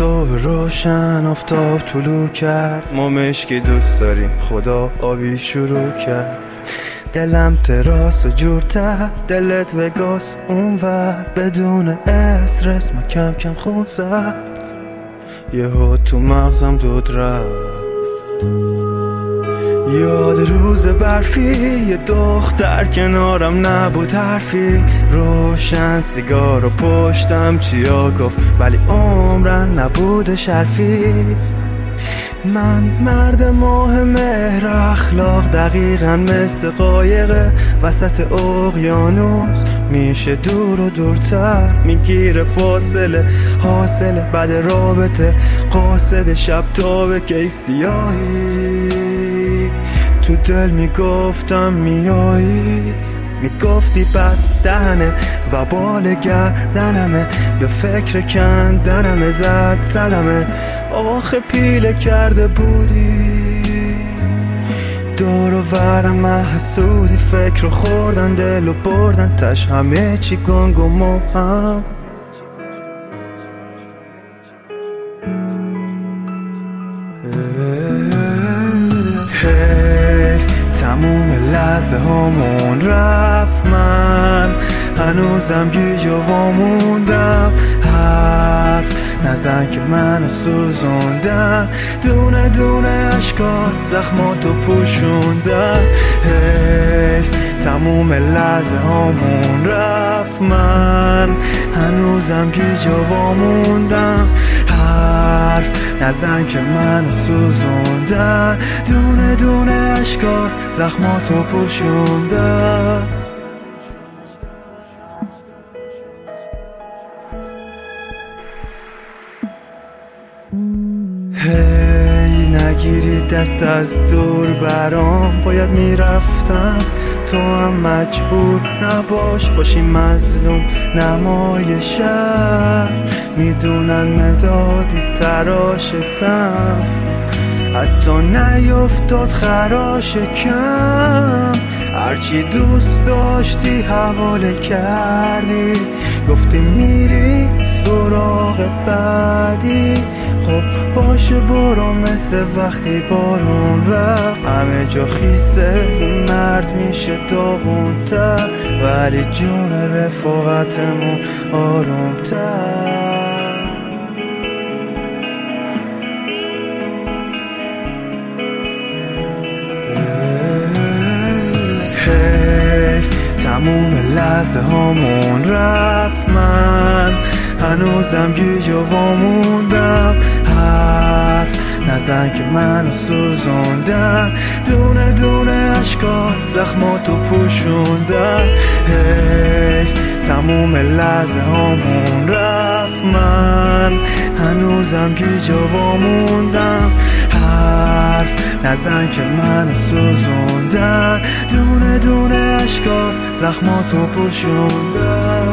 صبح روشن آفتاب طلوع کرد، ما مشکی دوست داریم خدا آبی شروع کرد. دلم تراس و جورتر، دلت وگاس اونور، بدون استرس ما کم کم خون زد. یهو تو مغزم دود رفت، یاد روز برفی، یه دختر کنارم نبود حرفی، روشن سیگار و پشتم چیا گفت ولی عمرن نبود شرفی. من مرد ماه مهر اخلاق، دقیقا مثل قایق وسط اقیانوس، میشه دور و دورتر، میگیره فاصله حاصله بعد رابطه، قاصد شب تابه که سیاهی. تو دل میگفتم میایی، میگفتی بد دهنه و بال گردنمه، به فکر کندنمه زد زدمه. آخه پیله کرده بودی دور و ورم محسودی، فکر رو خوردن دل رو بردن تش، همه چی گنگ و مبهم. تموم لحظه هامون رفت، من هنوزم گیج و واموندم. حرف نزن که منو سوزوندن، دونه دونه اشکات زخماتو پوشوندن. حیف تموم لحظه هامون رفت، من هنوزم گیج و واموندم. حرف نزن که منو سوزوندن، دونه دونه اشکات زخماتو پوشوندن. هی نگیری دست از دور برام، باید میرفتم تو هم مجبور نباش، باشی مظلوم نمای شهر، میدونن مدادی تراشتم، حتی نیفتاد خراش کم. هرچی دوست داشتی حواله کردی، گفتی میری سراغ بعدی. خب باشه برو، مثل وقتی بارون رفت، همه جا خیسه، این مرد میشه داغونتر، ولی جون رفاقتمون آرومتر. تموم لحظه هامون رفت، من هنوزم گیج و واموندم. حرف نزن که منو سوزوندن، دونه دونه اشکات زخماتو پوشوندن. حیف تموم لحظه هامون رفت، من هنوزم گیج و واموندم. حرف نزن که منو سوزوندن، دونه دونه اشکات زخماتو پوشوندن.